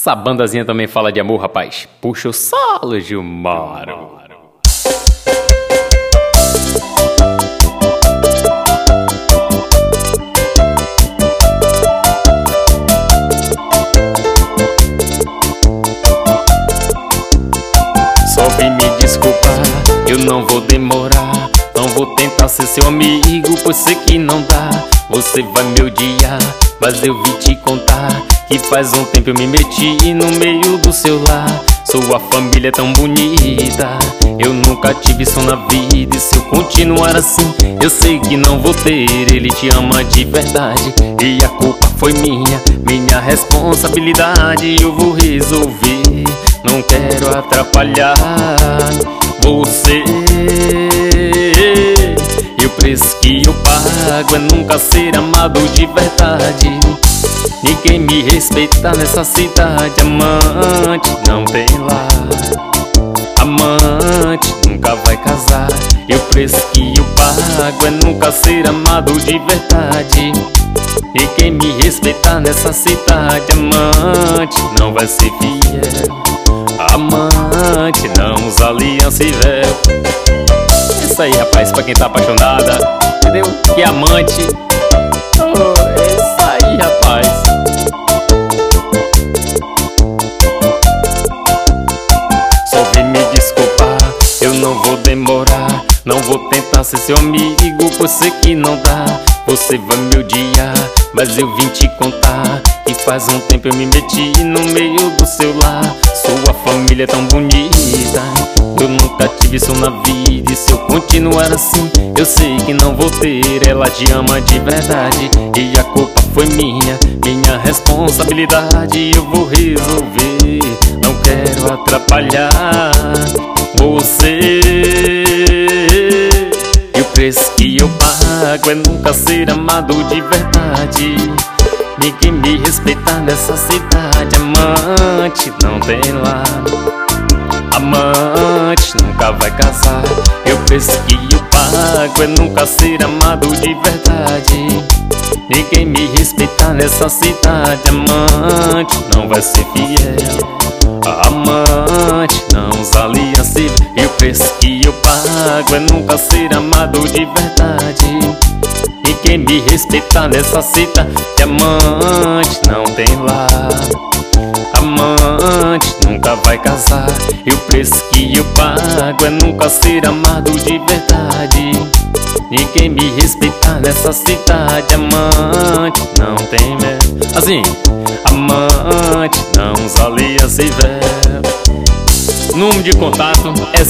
Essa bandazinha também fala de amor, rapaz. Puxa o solo, Gilmar. Só vem me desculpar, eu não vou demorar. Não vou tentar ser seu amigo, pois sei que não dá. Você vai me odiar, mas eu vim te contar que faz um tempo eu me meti no meio do seu lar. Sua família é tão bonita, eu nunca tive som na vida. E se eu continuar assim, eu sei que não vou ter. Ele te ama de verdade e a culpa foi minha responsabilidade. Eu vou resolver, não quero atrapalhar você. E o preço que eu pago é nunca ser amado de verdade. Ninguém me respeita nessa cidade. Amante não tem lá, amante nunca vai casar. E o preço que eu pago é nunca ser amado de verdade. Ninguém me respeita nessa cidade. Amante não vai ser fiel, amante não usa aliança e véu. Isso aí, rapaz, pra quem tá apaixonada, entendeu? Que amante. Oh, isso aí, rapaz. Só vem me desculpar, eu não vou demorar. Não vou tentar ser seu amigo, pois sei que não dá. Você vai me odiar, mas eu vim te contar que faz um tempo eu me meti no meio do seu lar. Sua família é tão bonita, eu nunca tive isso na vida. E se eu continuar assim, eu sei que não vou ter. Ela te ama de verdade e a culpa foi minha responsabilidade. Eu vou resolver, não quero atrapalhar você. E o preço que eu pago é nunca ser amado de verdade. Ninguém me respeita nessa cidade. Amante não tem lá, amante nunca vai casar. E o preço que eu pago é nunca ser amado de verdade. Ninguém me respeita nessa cidade. Amante não vai ser fiel, amante não usa aliança. E o preço que eu pago é nunca ser amado de verdade. Ninguém me respeita nessa cidade. Amante não tem lar, amante nunca vai casar. E o preço que eu pago é nunca ser amado de verdade. Ninguém me respeita nessa cidade. Amante não tem véu. Assim, amante não usa aliança e véu. Número de contato é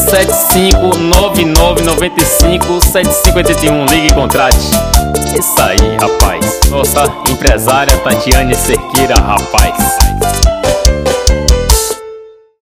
7599957581. Ligue e contrate. Isso aí, rapaz. Nossa empresária Tatiane Cerqueira, rapaz.